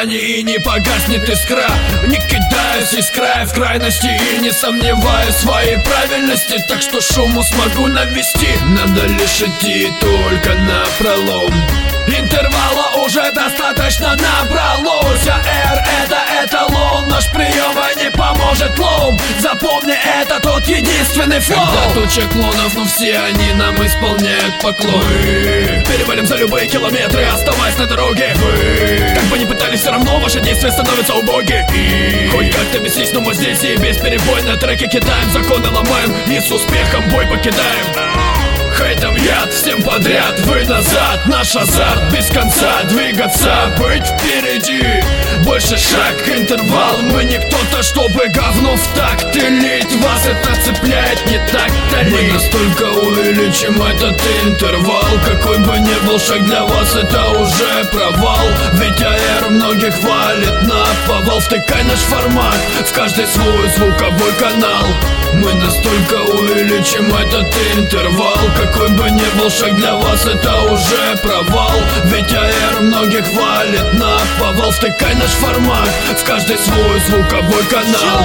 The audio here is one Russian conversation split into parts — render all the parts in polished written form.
грани и не погаснет искра. Не кидаюсь из края в крайности и не сомневаюсь в своей правильности, так что шуму смогу навести. Надо лишь идти только напролом. Интервала уже достаточно набралось, а R это эталон. Наш прием не поможет лом. Запомни, это тот единственный флоу. Когда туча клонов, но все они нам исполняют поклон. Мы перевалим за любые километры, оставаясь на дороге. Вы как бы ни пытались, все равно ваши действия становятся убоги. И хоть как-то бесись, но мы здесь и бесперебойно треки кидаем, законы ломаем и с успехом бой покидаем. Хейтом яд, всем подряд, вы назад. Наш азарт без конца, двигаться, быть впереди. Больше шаг, интервал, мы не кто-то, чтобы говно в такт лить. Вас это цепляет, не так-то ли? Мы настолько увеличим этот интервал. Какой бы ни был шаг для вас, это уже провал. Ведь АР многих валит на повал. Втыкай наш формат в каждый свой звуковой канал. Мы настолько увеличим этот интервал. Какой бы ни был шаг для вас, это уже провал. Ведь АР многих валит на повал. Втыкай наш формат в каждый свой звуковой канал.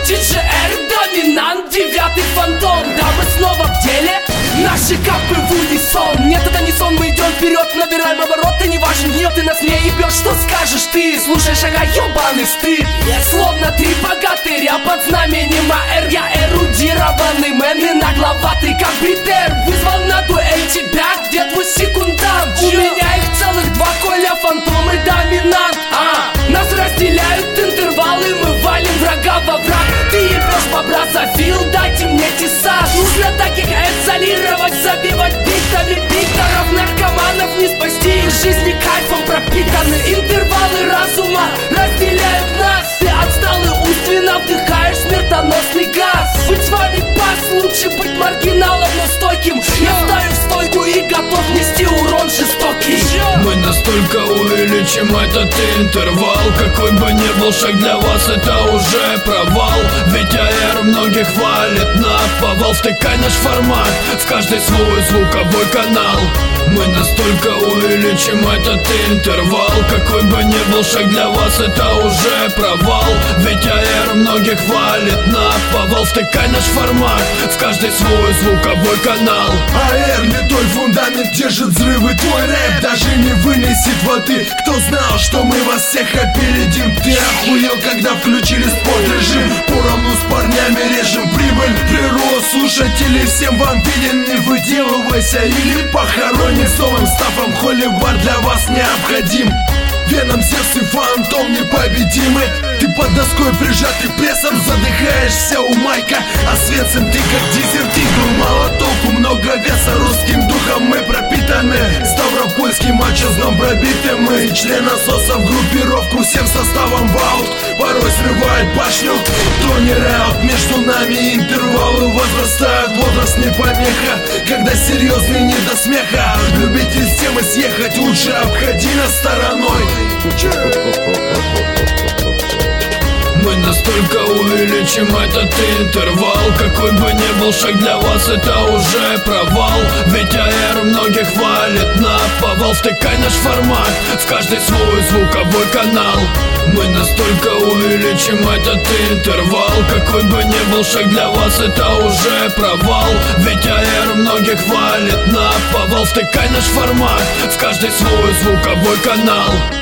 DJR доминант, 9-й фантом. Да, мы снова в деле. Наши капы в унисон. Нет, это не сон, мы идем вперед. Набираем обороты, не важен гнев, ты нас не ебешь. Что скажешь ты? Слушай, шага, ебаный стыд. Словно три богатыря под знаменем АР. Я эрудированный мэн и нагловатый как Бритер. Вызвал на дуэль тебя, где твой секундант? У меня их целых два, Коля, фантом и доминант. Нас разделяют интервалы, мы валим врага во враг. Ты ебешь бобра за фил, дайте мне тесак. Нужно таких изолировать, забивать битами бикторов. Наркоманов не спасти, их жизни кайфом пропитаны. Интервалы разума разделяют нас. Ты отсталый умственно вдыхаешь смертоносный газ. Быть с вами пас, лучше быть маргиналом, но стойким. Я встаю в стойку и готов нести урон жестокий. Мы настолько увеличим этот интервал. Какой бы ни был шаг для вас, это уже провал. Ведь АР многих валит на повал. Втыкай наш формат в каждый свой звуковой канал. Мы настолько увеличим этот интервал. Какой бы ни был шаг для вас, это уже провал. Ведь АР многих валит на повал. Втыкай наш формат в каждый свой звуковой канал. АР не твой фундамент, держит взрывы твой рэп. Даже не вынесет воды. Кто знал, что мы вас всех опередим? Ты охуел, когда включили спорт-режим. Поровну с парнями режем прибыль. Прирост слушателей всем вам виден. Не выделывайся или похороним. С новым стафом холивар для вас необходим. Веном, Зевс и фантом непобедимы. Ты под доской прижатый прессом, задыхаешься у майка. А Свенцем ты как дезертир. Мало толку, много веса, русским духом мы пропитаны. Ставропольский мачо с дном пробиты мы. Членососа в группировку всем составом в аут. Порой срывает башню, тонер аут. Между нами интервалы возрастают. Возраст не помеха, когда серьезный не до смеха. Любитель с темы съехать, лучше обходи нас стороной. Мы настолько увеличим этот интервал. Какой бы ни был шаг для вас, это уже провал. Ведь АР многих валит на повал. Втыкай наш формат в каждый свой звуковой канал. Мы настолько увеличим этот интервал. Какой бы ни был шаг для вас, это уже провал. Ведь АР многих валит на повал. Втыкай наш формат в каждый свой звуковой канал.